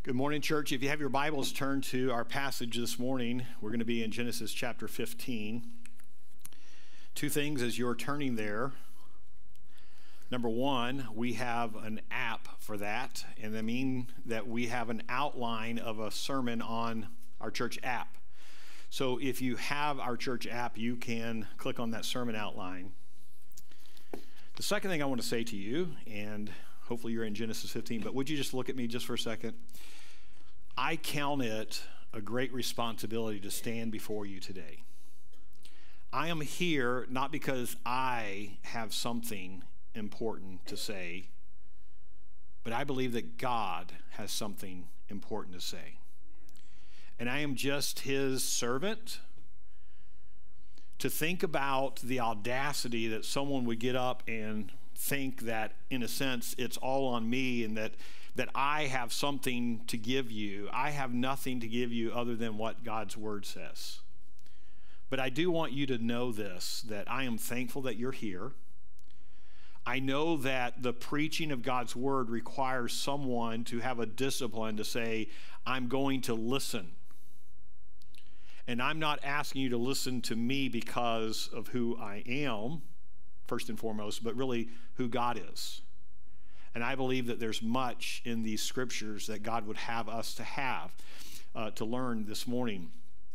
Good morning, church. If you have your Bibles, turn to our passage this morning. We're going to be in Genesis chapter 15. Two things as you're turning there. Number one, we have an app for that, and I mean that we have an outline of a sermon on our church app. So if you have our church app, you can click on that sermon outline. The second thing I want to say to you, and hopefully you're in Genesis 15, but would you just look at me just for a second? I count it a great responsibility to stand before you today. I am here not because I have something important to say, but I believe that God has something important to say. And I am just his servant to think about the audacity that someone would get up and think that, in a sense, it's all on me and that I have something to give you. I have nothing to give you other than what God's word says. But I do want you to know this, that I am thankful that you're here. I know that the preaching of God's word requires someone to have a discipline to say, I'm going to listen. And I'm not asking you to listen to me because of who I am, first and foremost, but really who God is. And I believe that there's much in these scriptures that God would have us to learn this morning.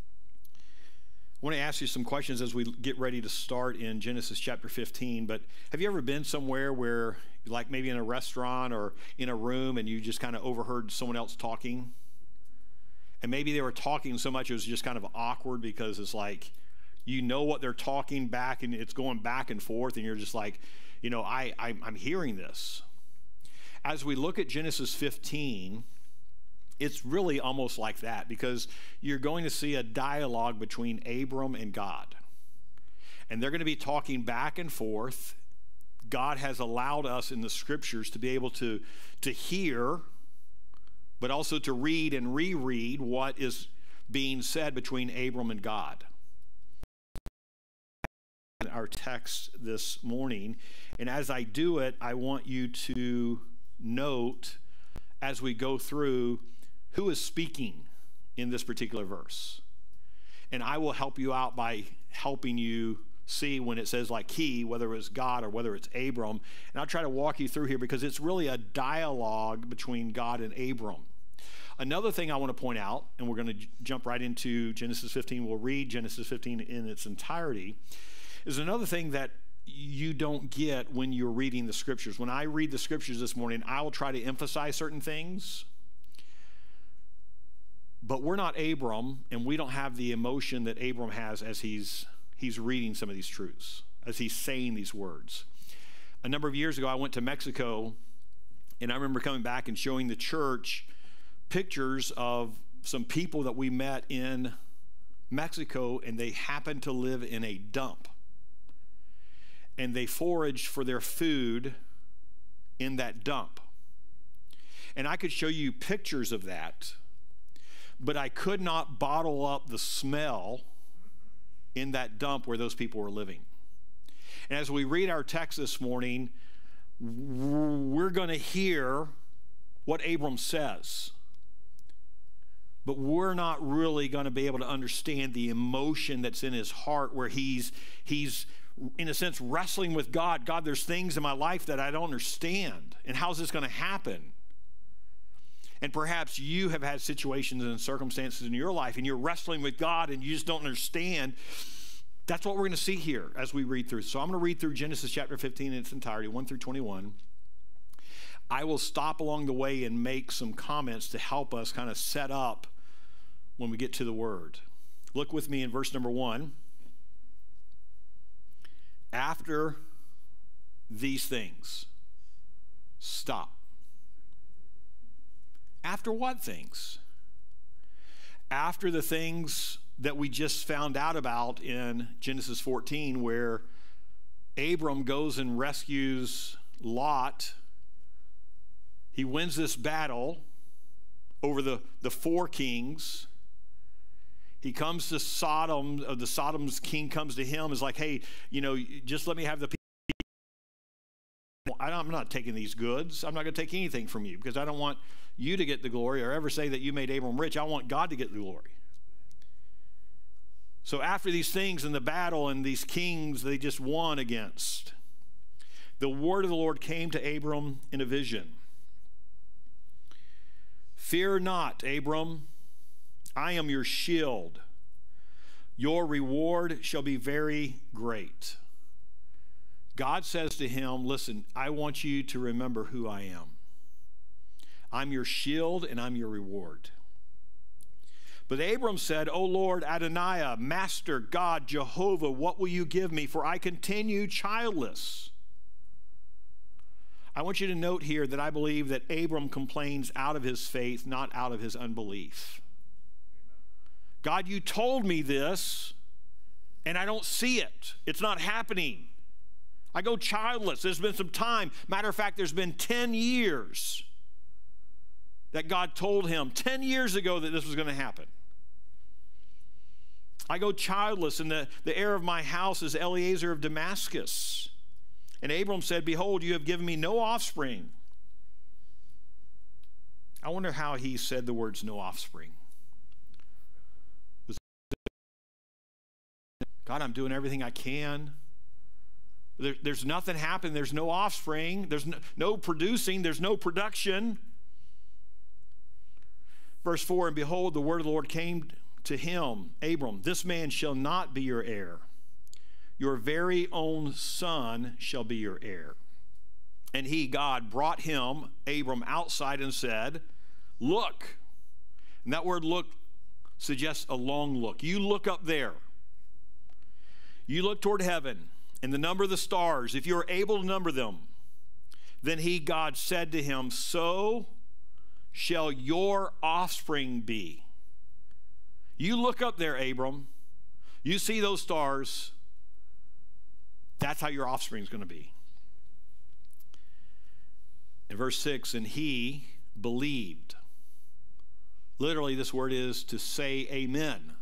I want to ask you some questions as we get ready to start in Genesis chapter 15. But have you ever been somewhere where, like maybe in a restaurant or in a room, and you just kind of overheard someone else talking? And maybe they were talking so much it was just kind of awkward because it's like, you know what they're talking back and it's going back and forth, and you're just like, you know, I'm hearing this. As we look at Genesis 15, it's really almost like that, because you're going to see a dialogue between Abram and God. And they're going to be talking back and forth. God has allowed us in the scriptures to be able to hear, but also to read and reread what is being said between Abram and God. Our text this morning, and as I do it, I want you to note as we go through who is speaking in this particular verse. And I will help you out by helping you see when it says like he, whether it's God or whether it's Abram. And I'll try to walk you through here because it's really a dialogue between God and Abram. Another thing I want to point out, and we're going to jump right into Genesis 15, we'll read Genesis 15 in its entirety, is another thing that you don't get when you're reading the scriptures. When I read the scriptures this morning, I will try to emphasize certain things, but we're not Abram, and we don't have the emotion that Abram has as he's reading some of these truths, as he's saying these words. A number of years ago, I went to Mexico, and I remember coming back and showing the church pictures of some people that we met in Mexico, and they happened to live in a dump. And they foraged for their food in that dump. And I could show you pictures of that, but I could not bottle up the smell in that dump where those people were living. And as we read our text this morning, we're going to hear what Abram says, but we're not really going to be able to understand the emotion that's in his heart, where he's in a sense wrestling with God. God, there's things in my life that I don't understand, and how's this going to happen? And perhaps you have had situations and circumstances in your life, and you're wrestling with God and you just don't understand. That's what we're going to see here as we read through. So I'm going to read through Genesis chapter 15 in its entirety, 1 through 21. I will stop along the way and make some comments to help us kind of set up when we get to the word. Look with me in verse number 1. After these things, stop. After what things? After the things that we just found out about in Genesis 14, where Abram goes and rescues Lot. He wins this battle over the four kings. He comes to Sodom, the Sodom's king comes to him, is like, hey, you know, just let me have the people. I'm not taking these goods. I'm not going to take anything from you because I don't want you to get the glory or ever say that you made Abram rich. I want God to get the glory. So after these things in the battle and these kings they just won against, the word of the Lord came to Abram in a vision. Fear not, Abram, I am your shield. Your reward shall be very great. God says to him, listen, I want you to remember who I am. I'm your shield and I'm your reward. But Abram said, O Lord Adonai, Master God, Jehovah, what will you give me? For I continue childless. I want you to note here that I believe that Abram complains out of his faith, not out of his unbelief. God, you told me this, and I don't see it. It's not happening. I go childless. There's been some time. Matter of fact, there's been 10 years that God told him 10 years ago that this was going to happen. I go childless, and the heir of my house is Eliezer of Damascus. And Abram said, behold, you have given me no offspring. I wonder how he said the words no offspring. God, I'm doing everything I can. There's nothing happening. There's no offspring. There's no producing. There's no production. Verse 4, and behold, the word of the Lord came to him, Abram, this man shall not be your heir. Your very own son shall be your heir. And he, God, brought him, Abram, outside and said, look. And that word look suggests a long look. You look up there. You look toward heaven and the number of the stars. If you are able to number them, then he, God, said to him, so shall your offspring be. You look up there, Abram. You see those stars. That's how your offspring is going to be. In verse 6, and he believed. Literally, this word is to say amen.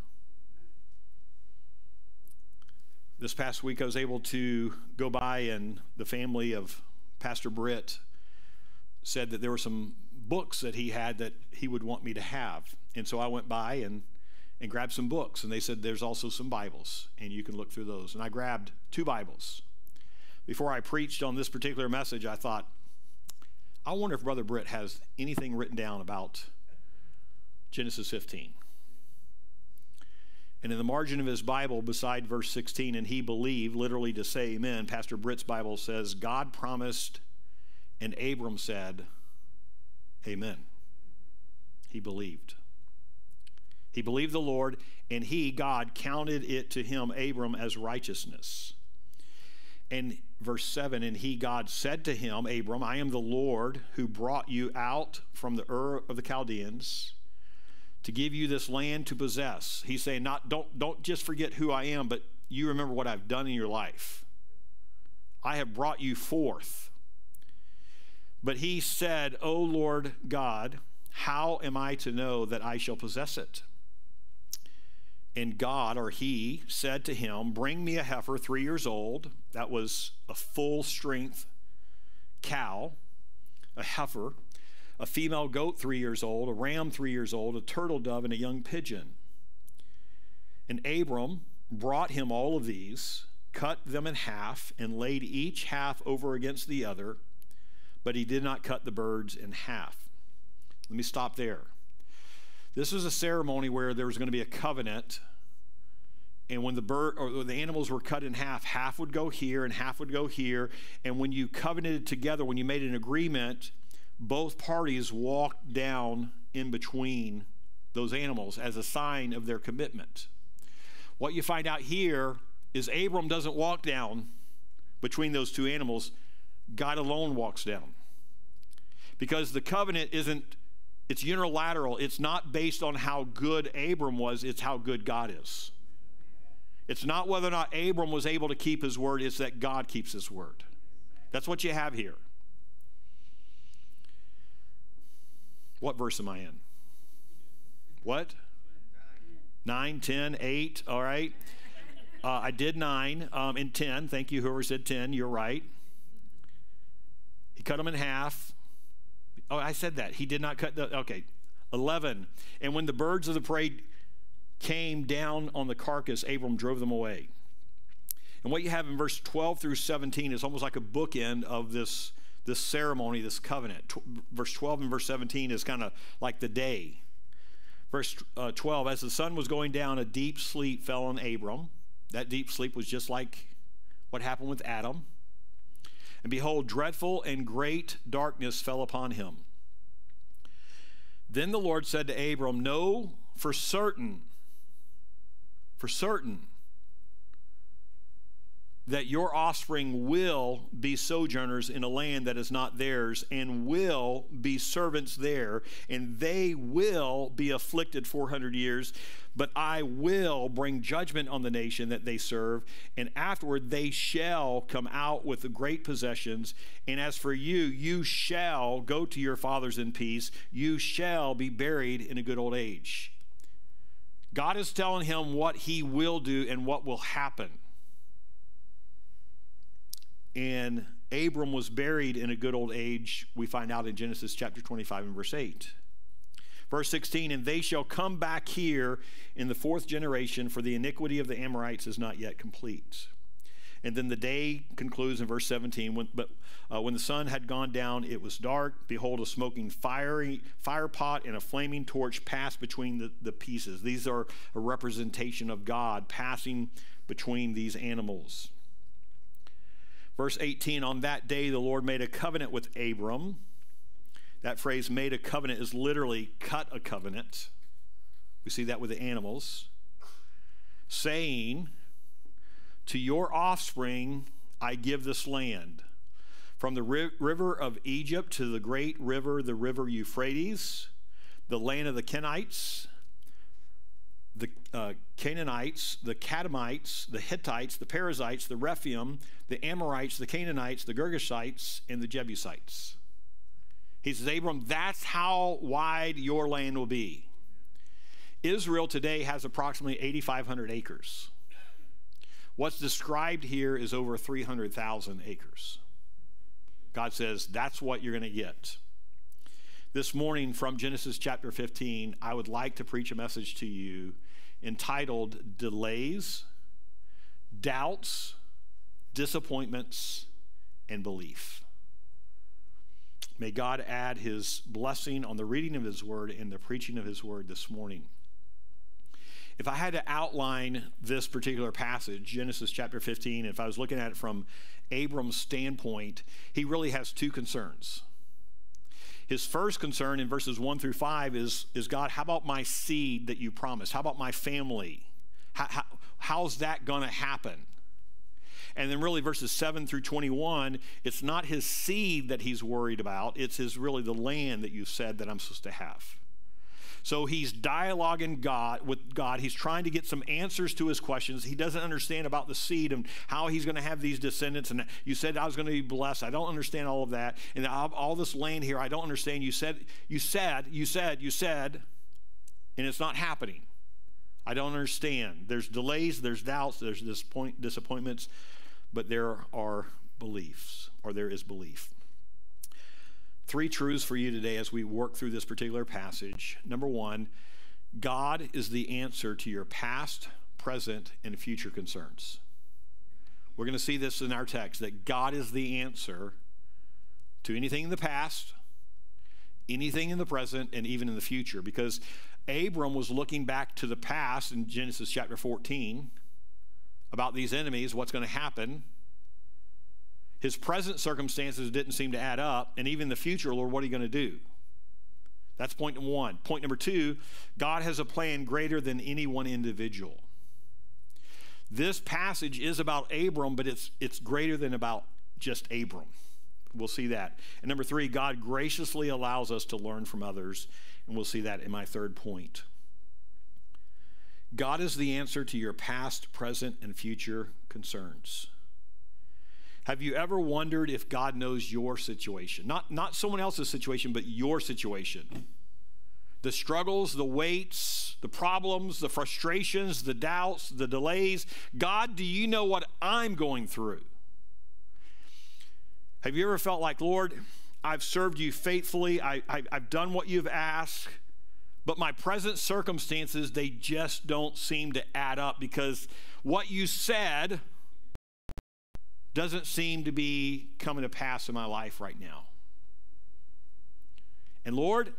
This past week, I was able to go by, and the family of Pastor Britt said that there were some books that he had that he would want me to have. And so I went by and grabbed some books, and they said there's also some Bibles, and you can look through those. And I grabbed 2 Bibles. Before I preached on this particular message, I thought, I wonder if Brother Britt has anything written down about Genesis 15. And in the margin of his Bible, beside verse 16, and he believed, literally to say amen, Pastor Britt's Bible says, God promised, and Abram said, amen. He believed. He believed the Lord, and he, God, counted it to him, Abram, as righteousness. And verse 7, and he, God, said to him, Abram, I am the Lord who brought you out from the Ur of the Chaldeans to give you this land to possess. He's saying, don't just forget who I am, but you remember what I've done in your life. I have brought you forth. But he said, O Lord God, how am I to know that I shall possess it? And God, or he, said to him, bring me a heifer 3 years old. That was a full strength cow, a heifer, a female goat 3 years old, a ram 3 years old, a turtle dove, and a young pigeon. And Abram brought him all of these, cut them in half, and laid each half over against the other, but he did not cut the birds in half. Let me stop there. This was a ceremony where there was going to be a covenant, and when the bird or the animals were cut in half, half would go here and half would go here. And when you covenanted together, when you made an agreement, both parties walked down in between those animals as a sign of their commitment. What you find out here is Abram doesn't walk down between those 2 animals. God alone walks down. Because the covenant it's unilateral. It's not based on how good Abram was, it's how good God is. It's not whether or not Abram was able to keep his word, it's that God keeps his word. That's what you have here. What verse am I in? What? 9, 10, 8, all right. I did 9 and 10. Thank you, whoever said 10. You're right. He cut them in half. Oh, I said that. He did not cut the, okay. 11. And when the birds of the prey came down on the carcass, Abram drove them away. And what you have in verse 12 through 17 is almost like a bookend of this ceremony, this covenant. Verse 12 and verse 17 is kind of like the day. Verse 12, as the sun was going down, a deep sleep fell on Abram. That deep sleep was just like what happened with Adam. And behold, dreadful and great darkness fell upon him. Then the Lord said to Abram, know for certain, that your offspring will be sojourners in a land that is not theirs, and will be servants there, and they will be afflicted 400 years. But I will bring judgment on the nation that they serve, and afterward they shall come out with the great possessions. And as for you, you shall go to your fathers in peace. You shall be buried in a good old age. God is telling him what he will do and what will happen. And Abram was buried in a good old age, we find out in Genesis chapter 25 and verse 8. Verse 16, and they shall come back here in the fourth generation, for the iniquity of the Amorites is not yet complete. And then the day concludes in verse 17, when the sun had gone down, it was dark. Behold, a smoking fire pot and a flaming torch passed between the pieces. These are a representation of God passing between these animals. Verse 18, on that day the Lord made a covenant with Abram. That phrase, made a covenant, is literally cut a covenant. We see that with the animals. Saying, to your offspring I give this land, from the river of Egypt to the great river, the river Euphrates, the land of the Kenites, the Canaanites, the Kadmonites, the Hittites, the Perizzites, the Rephaim, the Amorites, the Canaanites, the Girgashites, and the Jebusites. He says, Abram, that's how wide your land will be. Israel today has approximately 8,500 acres. What's described here is over 300,000 acres. God says, that's what you're going to get. This morning from Genesis chapter 15, I would like to preach a message to you entitled Delays, Doubts, Disappointments, and Belief. May God add his blessing on the reading of his word and the preaching of his word this morning. If I had to outline this particular passage, Genesis chapter 15, if I was looking at it from Abram's standpoint, he really has two concerns. His first concern in verses 1 through 5 is God, how about my seed that you promised? How about my family? How's that going to happen? And then really verses 7 through 21, it's not his seed that he's worried about. It's really the land that you said that I'm supposed to have. So he's dialoguing with God. He's trying to get some answers to his questions. He doesn't understand about the seed and how he's going to have these descendants. And you said I was going to be blessed. I don't understand all of that. And all this land here, I don't understand. You said, and it's not happening. I don't understand. There's delays, there's doubts, there's disappointments, but there are beliefs, or there is belief. Three truths for you today as we work through this particular passage. Number one, God is the answer to your past, present, and future concerns. We're going to see this in our text, that God is the answer to anything in the past, anything in the present, and even in the future. Because Abram was looking back to the past in Genesis chapter 14 about these enemies, what's going to happen. His present circumstances didn't seem to add up, and even the future, Lord, what are you going to do? That's point number one. Point number two, God has a plan greater than any one individual. This passage is about Abram, but it's greater than about just Abram. We'll see that. And number three, God graciously allows us to learn from others, and we'll see that in my third point. God is the answer to your past, present, and future concerns. Have you ever wondered if God knows your situation? Not someone else's situation, but your situation. The struggles, the weights, the problems, the frustrations, the doubts, the delays. God, do you know what I'm going through? Have you ever felt like, Lord, I've served you faithfully, I've done what you've asked, but my present circumstances, they just don't seem to add up because what you said doesn't seem to be coming to pass in my life right now. And Lord,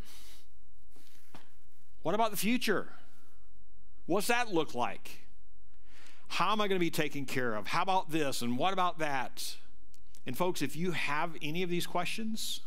what about the future? What's that look like? How am I going to be taken care of? How about this? And what about that? And folks, if you have any of these questions,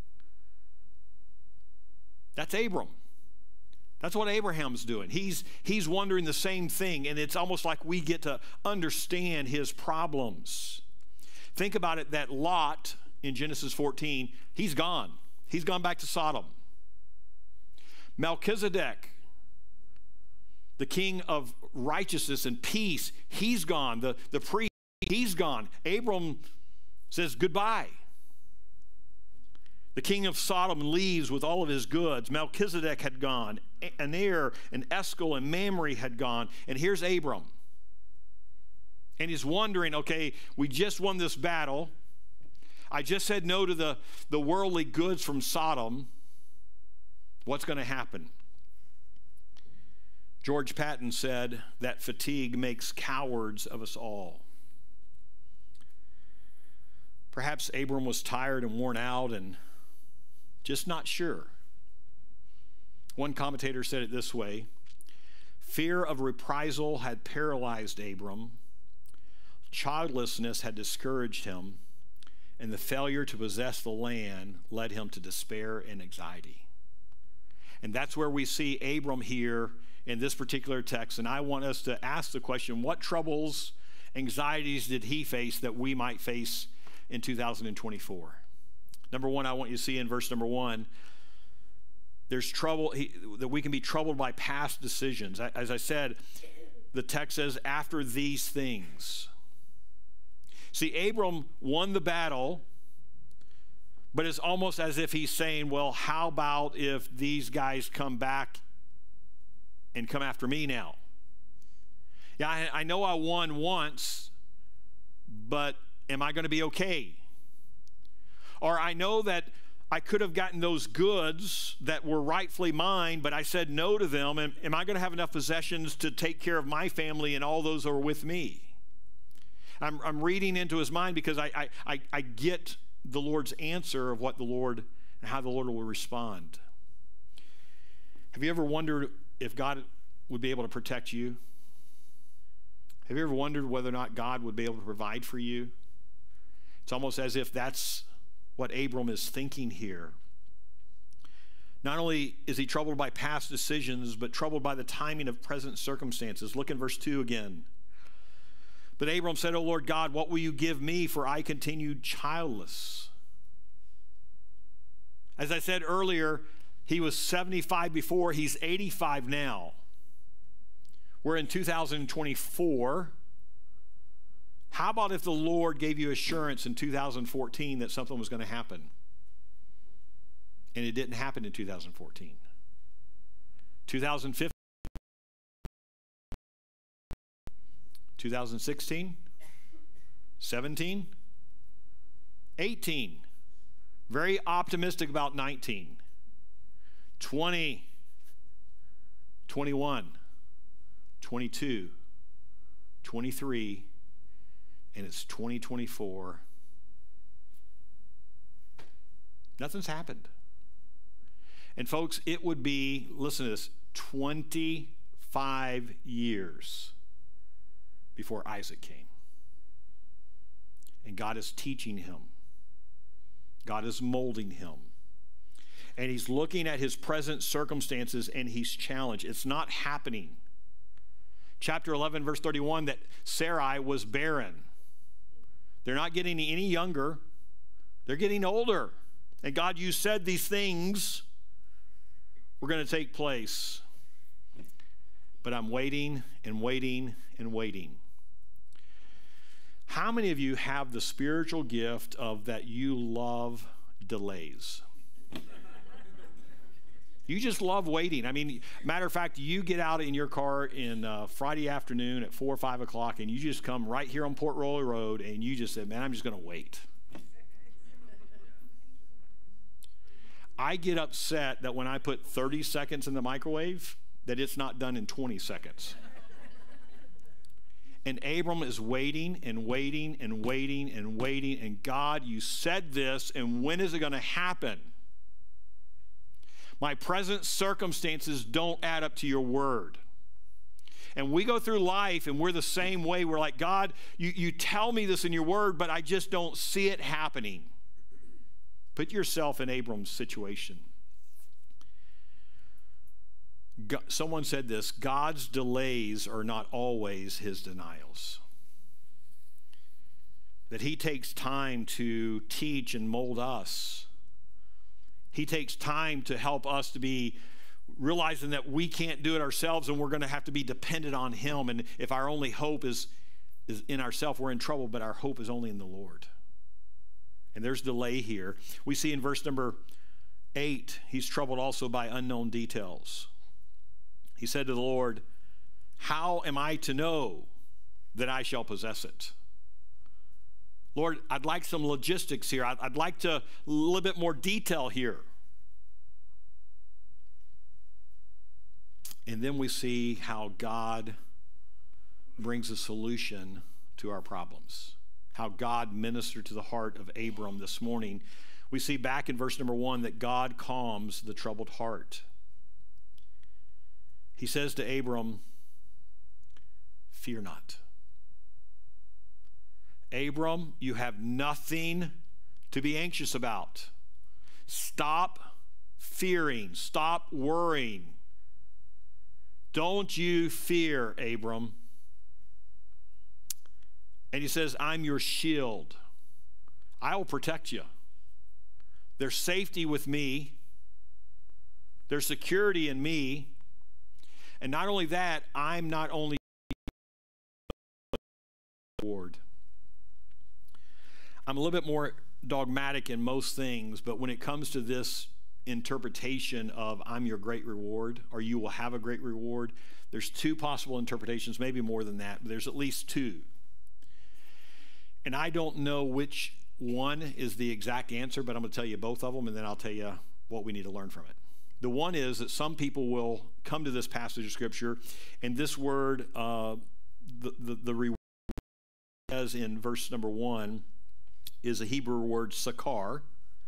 that's Abram. That's what Abraham's doing. He's wondering the same thing, and it's almost like we get to understand his problems. Think about it, that Lot in Genesis 14, he's gone. He's gone back to Sodom. Melchizedek, the king of righteousness and peace, he's gone. The priest, he's gone. Abram says goodbye. The king of Sodom leaves with all of his goods. Melchizedek had gone. Aner and Eshcol and Mamre had gone. And here's Abram. And he's wondering, okay, we just won this battle. I just said no to the worldly goods from Sodom. What's going to happen? George Patton said that fatigue makes cowards of us all. Perhaps Abram was tired and worn out and just not sure. One commentator said it this way: fear of reprisal had paralyzed Abram, childlessness had discouraged him, and the failure to possess the land led him to despair and anxiety. And that's where we see Abram here in this particular text. And I want us to ask the question, what troubles, anxieties did he face that we might face in 2024? Number one, I want you to see in verse number 1, there's trouble, that we can be troubled by past decisions. As I said, the text says, after these things. See, Abram won the battle, but it's almost as if he's saying, well, how about if these guys come back and come after me now? Yeah, I know I won once, but am I going to be okay? Or I know that I could have gotten those goods that were rightfully mine, but I said no to them. And am I going to have enough possessions to take care of my family and all those who are with me? I'm reading into his mind because I get the Lord's answer of what the Lord and how the Lord will respond. Have you ever wondered if God would be able to protect you? Have you ever wondered whether or not God would be able to provide for you? It's almost as if that's what Abram is thinking here. Not only is he troubled by past decisions, but troubled by the timing of present circumstances. Look in verse 2 again. But Abram said, O Lord God, what will you give me, for I continued childless? As I said earlier, he was 75 before, he's 85 now. We're in 2024. How about if the Lord gave you assurance in 2014 that something was going to happen? And it didn't happen in 2014. 2015. 2016, 17, 18, very optimistic about 19, 20, 21, 22, 23, and it's 2024. Nothing's happened. And folks, it would be, listen to this, 25 years before Isaac came. And God is teaching him. God is molding him. And he's looking at his present circumstances and he's challenged. It's not happening. Chapter 11, verse 31, that Sarai was barren. They're not getting any younger. They're getting older. And God, you said these things were going to take place. But I'm waiting and waiting and waiting. How many of you have the spiritual gift of that you love delays? You just love waiting. I mean, matter of fact, you get out in your car in Friday afternoon at 4 or 5 o'clock, and you just come right here on Port Royal Road, and you just say, man, I'm just going to wait. I get upset that when I put 30 seconds in the microwave, that it's not done in 20 seconds. And Abram is waiting and waiting and waiting and waiting. And God, you said this, and when is it going to happen? My present circumstances don't add up to your word. And we go through life and we're the same way. We're like, God, you tell me this in your word, but I just don't see it happening. Put yourself in Abram's situation. Someone said this: God's delays are not always his denials. That he takes time to teach and mold us. He takes time to help us to be realizing that we can't do it ourselves and we're going to have to be dependent on him. And if our only hope is in ourselves, we're in trouble, but our hope is only in the Lord. And there's delay here. We see in verse number 8, he's troubled also by unknown details. He said to the Lord, how am I to know that I shall possess it? Lord, I'd like some logistics here. I'd like a little bit more detail here. And then we see how God brings a solution to our problems. How God ministered to the heart of Abram this morning. We see back in verse number 1 that God calms the troubled heart. He says to Abram, fear not. Abram, you have nothing to be anxious about. Stop fearing. Stop worrying. Don't you fear, Abram. And he says, I'm your shield. I will protect you. There's safety with me. There's security in me. And not only that, I'm not only reward. I'm a little bit more dogmatic in most things, but when it comes to this interpretation of I'm your great reward, or you will have a great reward, there's two possible interpretations, maybe more than that, but there's at least two. And I don't know which one is the exact answer, but I'm going to tell you both of them, and then I'll tell you what we need to learn from it. The one is that some people will come to this passage of Scripture, and this word, the reward, as in verse number 1, is a Hebrew word, sakar.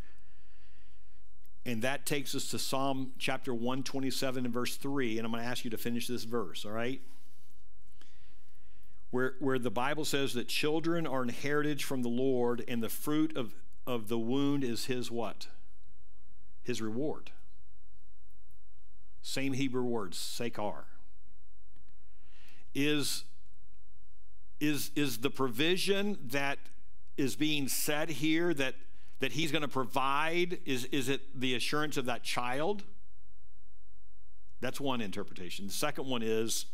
And that takes us to Psalm chapter 127 and verse 3, and I'm going to ask you to finish this verse, all right? Where the Bible says that children are an heritage from the Lord, and the fruit of the wound is his what? His reward. Same Hebrew word, sakar. Is the provision that is being said here that he's going to provide, is it the assurance of that child? That's one interpretation. The second one is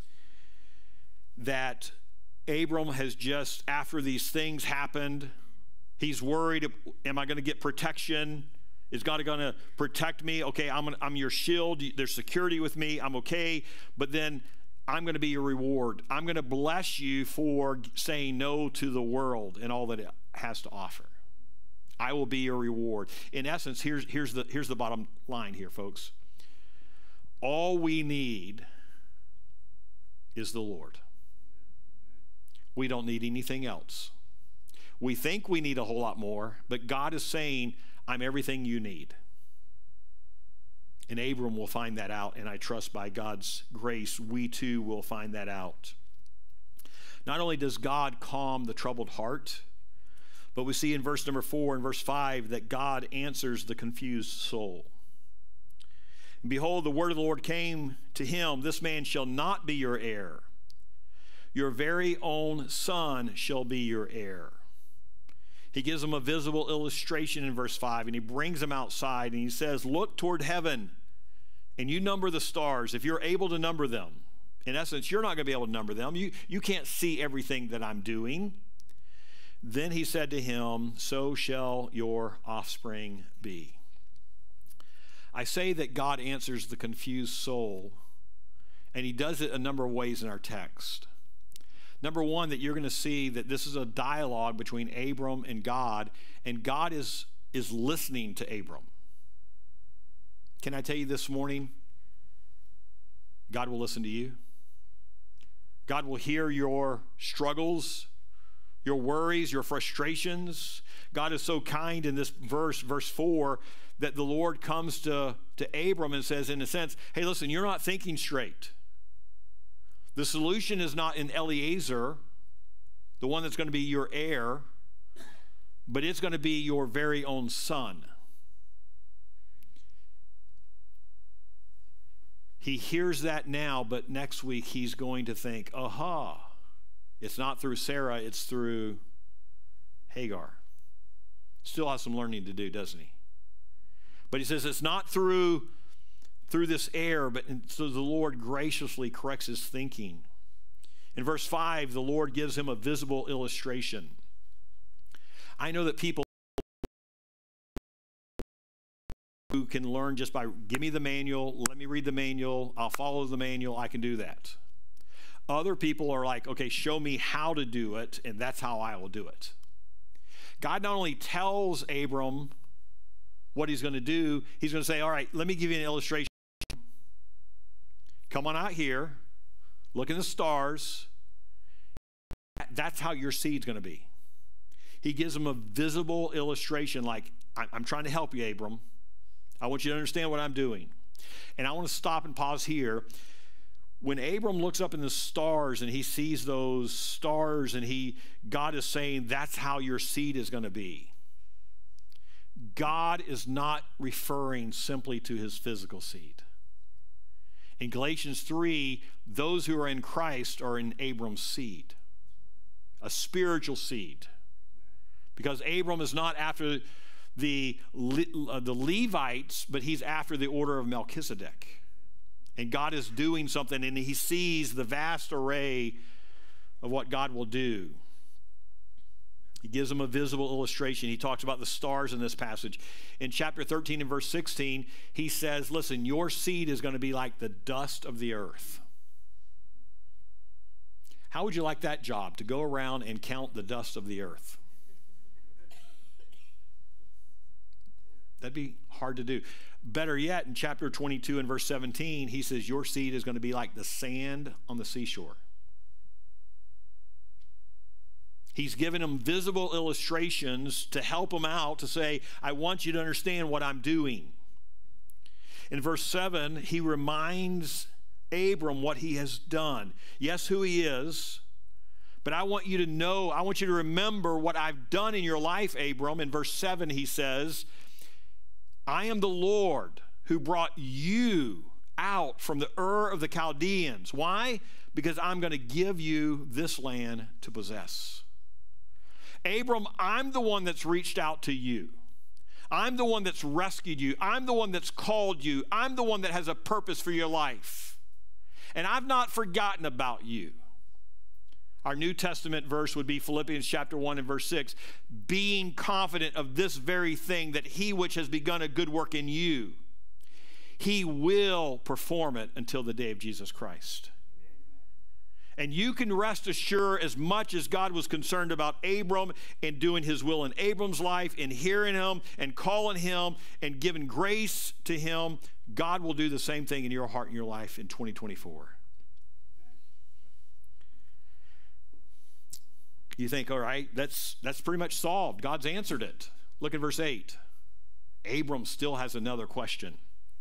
that Abram has just, after these things happened, he's worried, am I going to get protection? Is God going to protect me? Okay, I'm your shield. There's security with me. I'm okay. But then I'm going to be your reward. I'm going to bless you for saying no to the world and all that it has to offer. I will be your reward. In essence, here's the bottom line here, folks. All we need is the Lord. We don't need anything else. We think we need a whole lot more, but God is saying, I'm everything you need. And Abram will find that out, and I trust by God's grace, we too will find that out. Not only does God calm the troubled heart, but we see in verse number 4 and verse 5 that God answers the confused soul. And behold, the word of the Lord came to him, this man shall not be your heir. Your very own son shall be your heir. He gives him a visible illustration in verse 5, and he brings him outside, and he says, look toward heaven, and you number the stars, if you're able to number them. In essence, you're not going to be able to number them. You can't see everything that I'm doing. Then he said to him, so shall your offspring be. I say that God answers the confused soul, and he does it a number of ways in our text. Number one, that you're going to see that this is a dialogue between Abram and God is listening to Abram. Can I tell you this morning, God will listen to you. God will hear your struggles, your worries, your frustrations. God is so kind in this verse 4, that the Lord comes to Abram and says, in a sense, hey, listen, you're not thinking straight. The solution is not in Eliezer, the one that's going to be your heir, but it's going to be your very own son. He hears that now, but next week he's going to think, aha, it's not through Sarah, it's through Hagar. Still has some learning to do, doesn't he? But he says it's not through this heir, but so the Lord graciously corrects his thinking. In verse 5, the Lord gives him a visible illustration. I know that people who can learn just by, give me the manual, let me read the manual, I'll follow the manual, I can do that. Other people are like, okay, show me how to do it, and that's how I will do it. God not only tells Abram what he's going to do, he's going to say, all right, let me give you an illustration. Come on out here, look at the stars. That's how your seed's going to be. He gives him a visible illustration, like, I'm trying to help you, Abram. I want you to understand what I'm doing. And I want to stop and pause here. When Abram looks up in the stars and he sees those stars, and God is saying that's how your seed is going to be. God is not referring simply to his physical seed. In Galatians 3, those who are in Christ are in Abram's seed, a spiritual seed. Because Abram is not after the Levites, but he's after the order of Melchizedek. And God is doing something, and he sees the vast array of what God will do. He gives him a visible illustration. He talks about the stars in this passage. In chapter 13 and verse 16, he says, listen, your seed is going to be like the dust of the earth. How would you like that job, to go around and count the dust of the earth? That'd be hard to do. Better yet, in chapter 22 and verse 17, he says, your seed is going to be like the sand on the seashore. He's given him visible illustrations to help him out, to say, I want you to understand what I'm doing. In verse 7, he reminds Abram what he has done. Yes, who he is, but I want you to know, I want you to remember what I've done in your life, Abram. In verse 7, he says, I am the Lord who brought you out from the Ur of the Chaldeans. Why? Because I'm going to give you this land to possess. Abram, I'm the one that's reached out to you. I'm the one that's rescued you. I'm the one that's called you. I'm the one that has a purpose for your life. And I've not forgotten about you. Our New Testament verse would be Philippians chapter 1 and verse 6, being confident of this very thing, that he which has begun a good work in you, he will perform it until the day of Jesus Christ. And you can rest assured, as much as God was concerned about Abram and doing his will in Abram's life and hearing him and calling him and giving grace to him, God will do the same thing in your heart and your life in 2024. You think, all right, that's pretty much solved. God's answered it. Look at verse 8. Abram still has another question.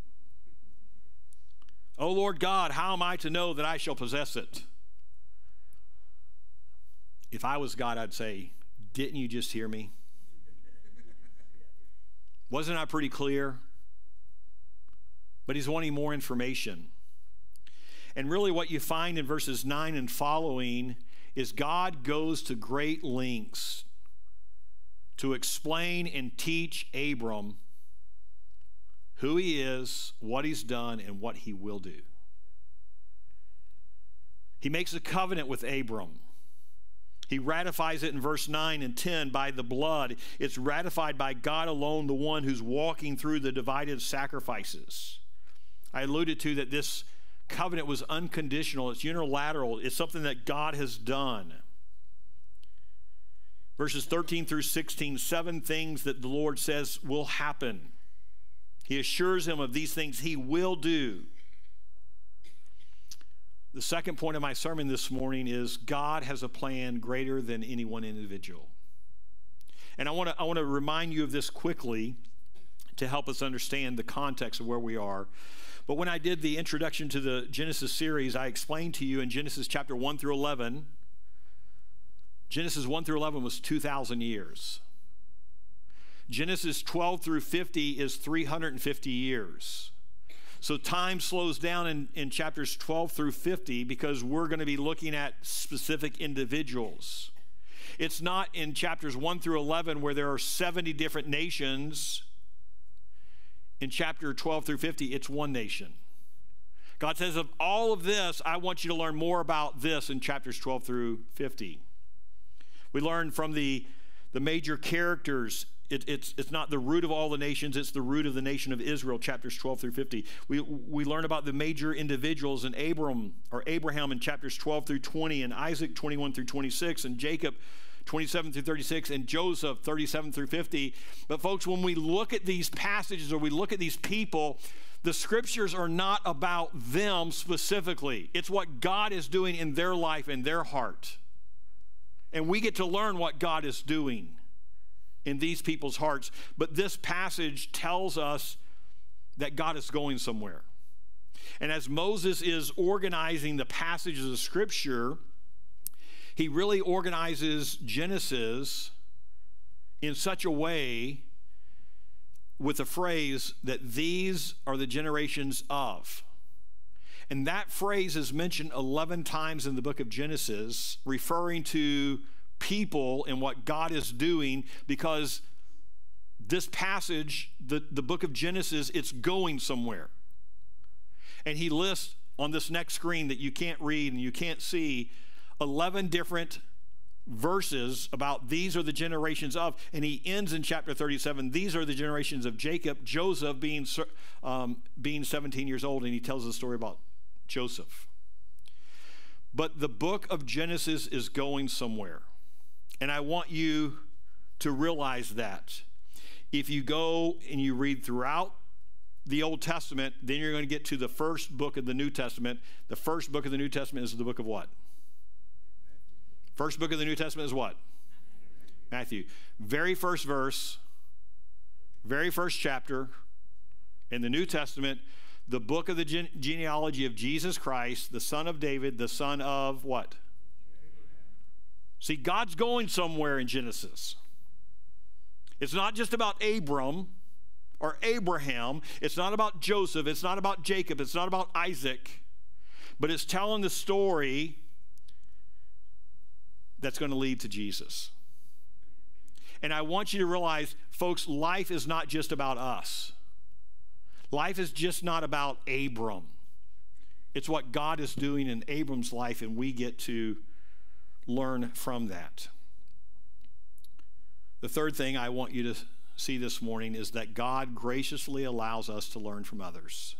O Lord God, how am I to know that I shall possess it? If I was God, I'd say, didn't you just hear me? Wasn't I pretty clear? But he's wanting more information. And really what you find in verses 9 and following is God goes to great lengths to explain and teach Abram who he is, what he's done, and what he will do. He makes a covenant with Abram. He ratifies it in verse 9 and 10 by the blood. It's ratified by God alone, the one who's walking through the divided sacrifices. I alluded to that this covenant was unconditional. It's unilateral. It's something that God has done. Verses 13 through 16, 7 things that the Lord says will happen. He assures him of these things he will do. The second point of my sermon this morning is God has a plan greater than any one individual. And I want to remind you of this quickly to help us understand the context of where we are. But when I did the introduction to the Genesis series, I explained to you in Genesis chapter 1 through 11, Genesis 1 through 11 was 2,000 years. Genesis 12 through 50 is 350 years. So time slows down in chapters 12 through 50 because we're going to be looking at specific individuals. It's not in chapters 1 through 11 where there are 70 different nations. In chapter 12 through 50, it's one nation. God says, of all of this, I want you to learn more about this in chapters 12 through 50. We learn from the major characters. It's not the root of all the nations, it's the root of the nation of Israel, chapters 12 through 50. We learn about the major individuals in Abraham in chapters 12 through 20, and Isaac 21 through 26, and Jacob 27 through 36, and Joseph 37 through 50. But folks, when we look at these passages or we look at these people, the scriptures are not about them specifically. It's what God is doing in their life and their heart. And we get to learn what God is doing in these people's hearts. But this passage tells us that God is going somewhere. And as Moses is organizing the passages of Scripture, he really organizes Genesis in such a way with the phrase that these are the generations of. And that phrase is mentioned 11 times in the book of Genesis, referring to people and what God is doing, because this passage, the book of Genesis, it's going somewhere. And he lists on this next screen that you can't read and you can't see 11 different verses about these are the generations of, and he ends in chapter 37, these are the generations of Jacob, Joseph being 17 years old, and he tells the story about Joseph. But the book of Genesis is going somewhere. And I want you to realize that. If you go and you read throughout the Old Testament, then you're going to get to the first book of the New Testament. The first book of the New Testament is the book of what? First book of the New Testament is what? Matthew. Very first verse, very first chapter in the New Testament, the book of the genealogy of Jesus Christ, the son of David, the son of what? See, God's going somewhere in Genesis. It's not just about Abram or Abraham. It's not about Joseph. It's not about Jacob. It's not about Isaac. But it's telling the story that's going to lead to Jesus. And I want you to realize, folks, life is not just about us. Life is just not about Abram. It's what God is doing in Abram's life, and we get to learn from that. The third thing I want you to see this morning is that God graciously allows us to learn from others.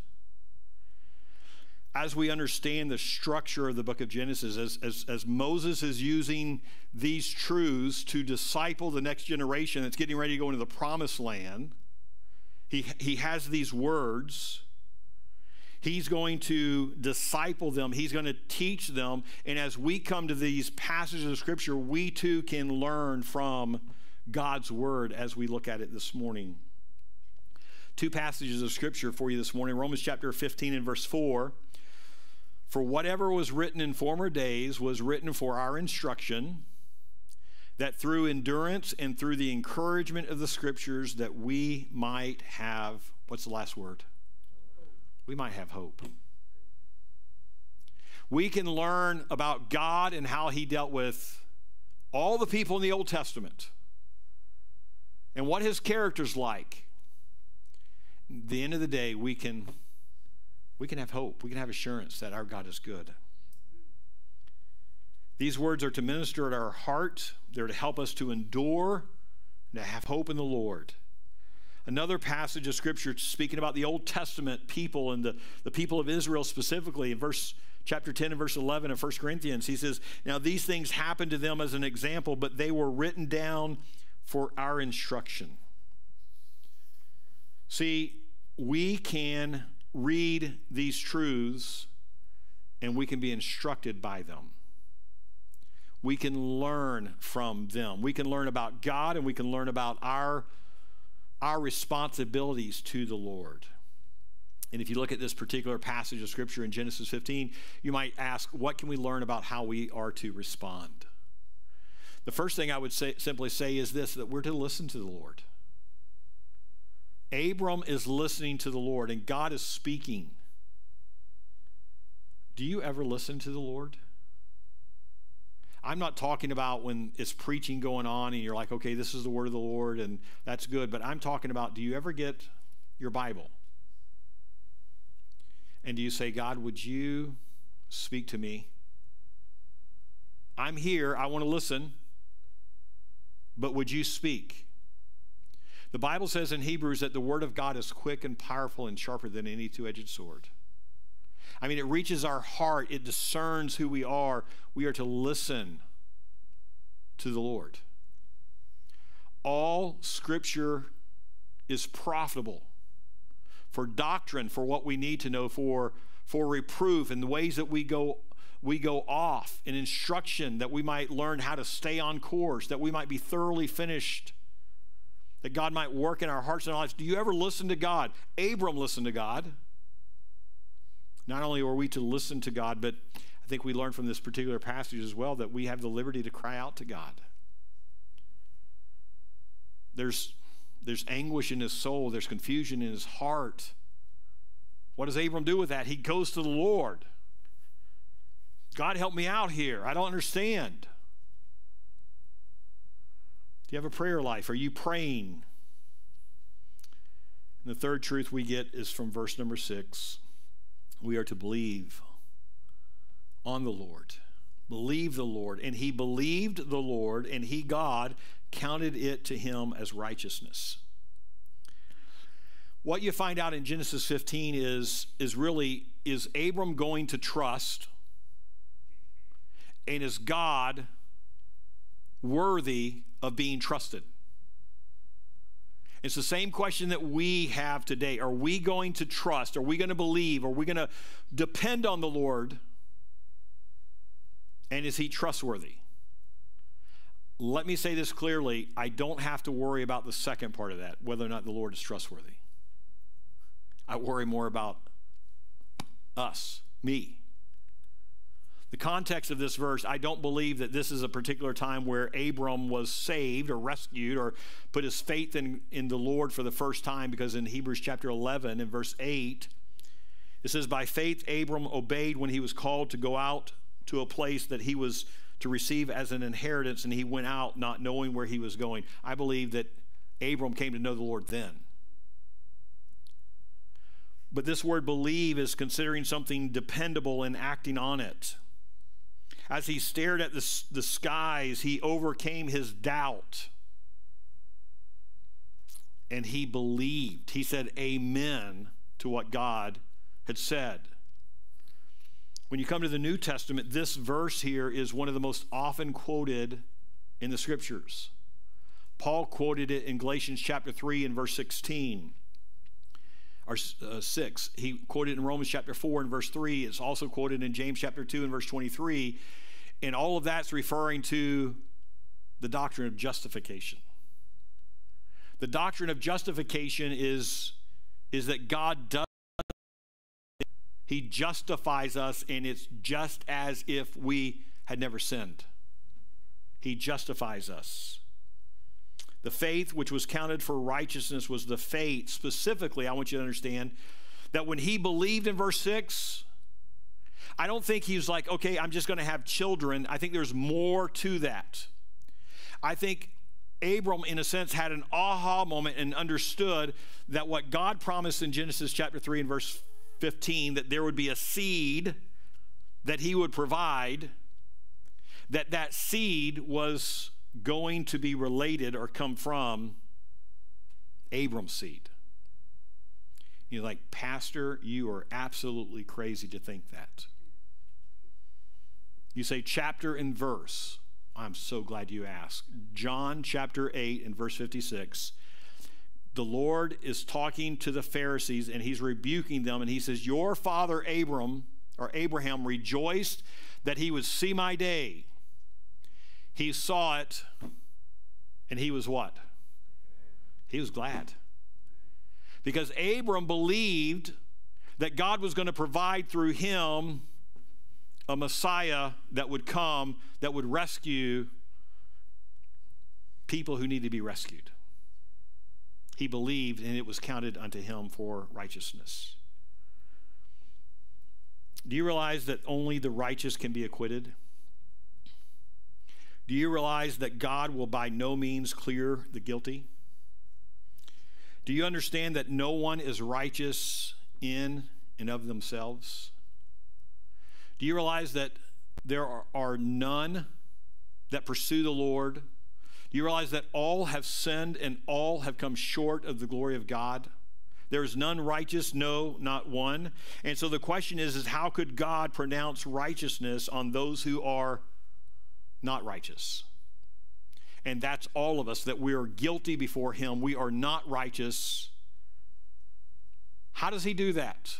As we understand the structure of the book of Genesis, as Moses is using these truths to disciple the next generation that's getting ready to go into the promised land, he has these words. He's going to disciple them. He's going to teach them. And as we come to these passages of Scripture, we too can learn from God's Word as we look at it this morning. Two passages of Scripture for you this morning. Romans chapter 15 and verse 4. For whatever was written in former days was written for our instruction, that through endurance and through the encouragement of the Scriptures that we might have, what's the last word? We might have hope. We can learn about God and how he dealt with all the people in the Old Testament and what his character's like. At the end of the day, we can have hope. We can have assurance that our God is good. These words are to minister at our heart. They're to help us to endure and to have hope in the Lord. Another passage of Scripture speaking about the Old Testament people and the people of Israel specifically, in chapter 10 and verse 11 of 1 Corinthians, he says, now these things happened to them as an example, but they were written down for our instruction. See, we can read these truths and we can be instructed by them. We can learn from them. We can learn about God, and we can learn about our responsibilities to the Lord. And if you look at this particular passage of Scripture in Genesis 15, you might ask, what can we learn about how we are to respond? The first thing I would simply say is this, that we're to listen to the Lord. Abram is listening to the Lord, and God is speaking. Do you ever listen to the Lord? I'm not talking about when it's preaching going on and you're like, okay, this is the word of the Lord and that's good. But I'm talking about, do you ever get your Bible? And do you say, God, would you speak to me? I'm here. I want to listen. But would you speak? The Bible says in Hebrews that the word of God is quick and powerful and sharper than any two-edged sword. I mean, it reaches our heart. It discerns who we are. We are to listen to the Lord. All Scripture is profitable for doctrine, for what we need to know, for reproof, and the ways that we go off, in instruction, that we might learn how to stay on course, that we might be thoroughly finished, that God might work in our hearts and lives. Do you ever listen to God? Abram listened to God. Not only are we to listen to God, but I think we learn from this particular passage as well that we have the liberty to cry out to God. There's anguish in his soul. There's confusion in his heart. What does Abram do with that? He goes to the Lord. God, help me out here. I don't understand. Do you have a prayer life? Are you praying? And the third truth we get is from verse number 6. We are to believe on the Lord. Believe the Lord. And he believed the Lord, and he, God, counted it to him as righteousness. What you find out in Genesis 15 is Abram going to trust, and is God worthy of being trusted? It's the same question that we have today. Are we going to trust? Are we going to believe? Are we going to depend on the Lord? And is he trustworthy? Let me say this clearly. I don't have to worry about the second part of that, whether or not the Lord is trustworthy. I worry more about us, me. The context of this verse, I don't believe that this is a particular time where Abram was saved or rescued or put his faith in the Lord for the first time, because in Hebrews chapter 11 and verse 8, it says, by faith Abram obeyed when he was called to go out to a place that he was to receive as an inheritance, and he went out not knowing where he was going. I believe that Abram came to know the Lord then. But this word believe is considering something dependable and acting on it. As he stared at the skies, he overcame his doubt. And he believed. He said amen to what God had said. When you come to the New Testament, this verse here is one of the most often quoted in the Scriptures. Paul quoted it in Galatians chapter 3 and verse 16. Or 6. He quoted in Romans chapter 4 and verse 3. It's also quoted in James chapter 2 and verse 23. And all of that's referring to the doctrine of justification. The doctrine of justification is that God does, he justifies us, and it's just as if we had never sinned. He justifies us. The faith which was counted for righteousness was the faith, specifically, I want you to understand, that when he believed in verse 6, I don't think he was like, okay, I'm just going to have children. I think there's more to that. I think Abram, in a sense, had an aha moment and understood that what God promised in Genesis chapter 3 and verse 15, that there would be a seed that he would provide, that seed was going to be related or come from Abram's seed. You're like, Pastor, you are absolutely crazy to think that. You say chapter and verse. I'm so glad you asked. John chapter 8 and verse 56. the Lord is talking to the Pharisees, and he's rebuking them, and he says, your father Abraham rejoiced that he would see my day. He saw it, and he was what? He was glad. Because Abram believed that God was going to provide through him a Messiah that would come, that would rescue people who need to be rescued. He believed, and it was counted unto him for righteousness. Do you realize that only the righteous can be acquitted? Do you realize that God will by no means clear the guilty? Do you understand that no one is righteous in and of themselves? Do you realize that there are none that pursue the Lord? Do you realize that all have sinned and all have come short of the glory of God? There is none righteous, no, not one. And so the question is how could God pronounce righteousness on those who are not righteous? And that's all of us, that we are guilty before him. We are not righteous. How does he do that?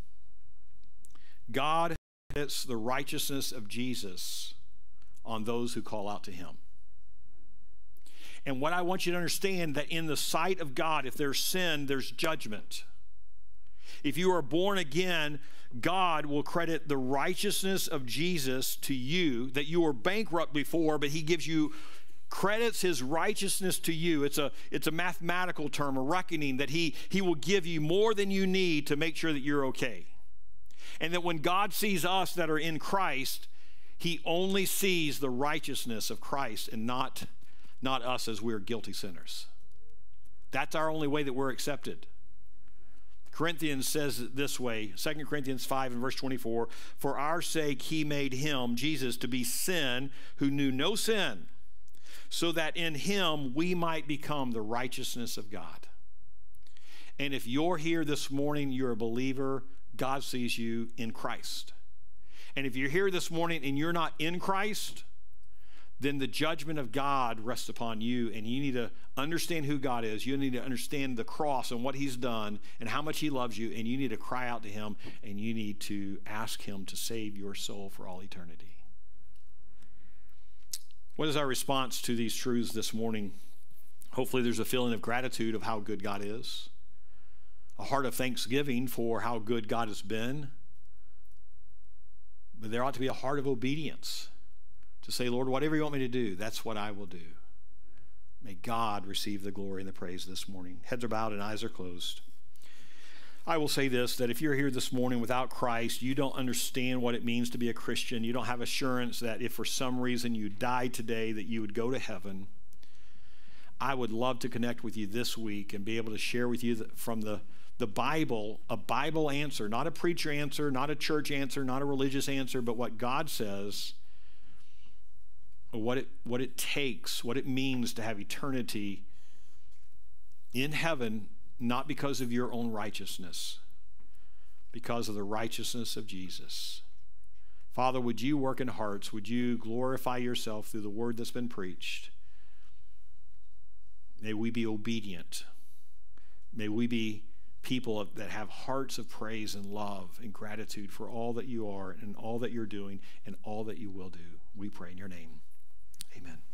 God puts the righteousness of Jesus on those who call out to him. And what I want you to understand, that in the sight of God, if there's sin, there's judgment. If you are born again, God will credit the righteousness of Jesus to you, that you were bankrupt before, but he gives you, credits his righteousness to you. It's a mathematical term, a reckoning that he will give you more than you need to make sure that you're okay. And that when God sees us that are in Christ, he only sees the righteousness of Christ and not us as we're guilty sinners. That's our only way that we're accepted. Corinthians says it this way, 2 Corinthians 5 and verse 24, for our sake he made him, Jesus, to be sin who knew no sin, so that in him we might become the righteousness of God. And if you're here this morning, you're a believer, God sees you in Christ. And if you're here this morning and you're not in Christ, then the judgment of God rests upon you, and you need to understand who God is. You need to understand the cross and what he's done and how much he loves you, and you need to cry out to him, and you need to ask him to save your soul for all eternity. What is our response to these truths this morning? Hopefully there's a feeling of gratitude of how good God is, a heart of thanksgiving for how good God has been, but there ought to be a heart of obedience to say, Lord, whatever you want me to do, that's what I will do. May God receive the glory and the praise this morning. Heads are bowed and eyes are closed. I will say this, that if you're here this morning without Christ, you don't understand what it means to be a Christian. You don't have assurance that if for some reason you died today, that you would go to heaven. I would love to connect with you this week and be able to share with you from the Bible, a Bible answer, not a preacher answer, not a church answer, not a religious answer, but what God says, what it takes, what it means to have eternity in heaven, not because of your own righteousness, because of the righteousness of Jesus. Father, would you work in hearts? Would you glorify yourself through the word that's been preached? May we be obedient. May we be people that have hearts of praise and love and gratitude for all that you are and all that you're doing and all that you will do. We pray in your name. Amen.